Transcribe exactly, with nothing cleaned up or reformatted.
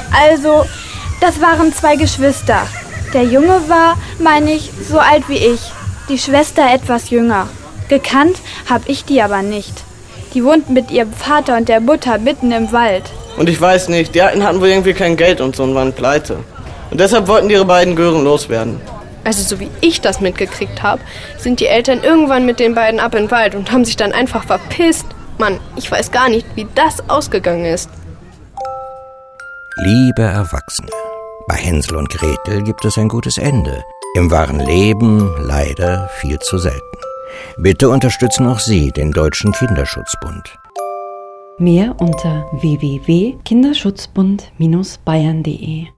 Also, das waren zwei Geschwister. Der Junge war, meine ich, so alt wie ich. Die Schwester etwas jünger. Gekannt hab ich die aber nicht. Die wohnten mit ihrem Vater und der Mutter mitten im Wald. Und ich weiß nicht, die Alten hatten wohl irgendwie kein Geld und so und waren pleite. Und deshalb wollten ihre beiden Gören loswerden. Also so wie ich das mitgekriegt habe, sind die Eltern irgendwann mit den beiden ab in den Wald und haben sich dann einfach verpisst. Mann, ich weiß gar nicht, wie das ausgegangen ist. Liebe Erwachsene, bei Hänsel und Gretel gibt es ein gutes Ende. Im wahren Leben leider viel zu selten. Bitte unterstützen auch Sie den Deutschen Kinderschutzbund. Mehr unter w w w punkt kinderschutzbund Bindestrich bayern punkt de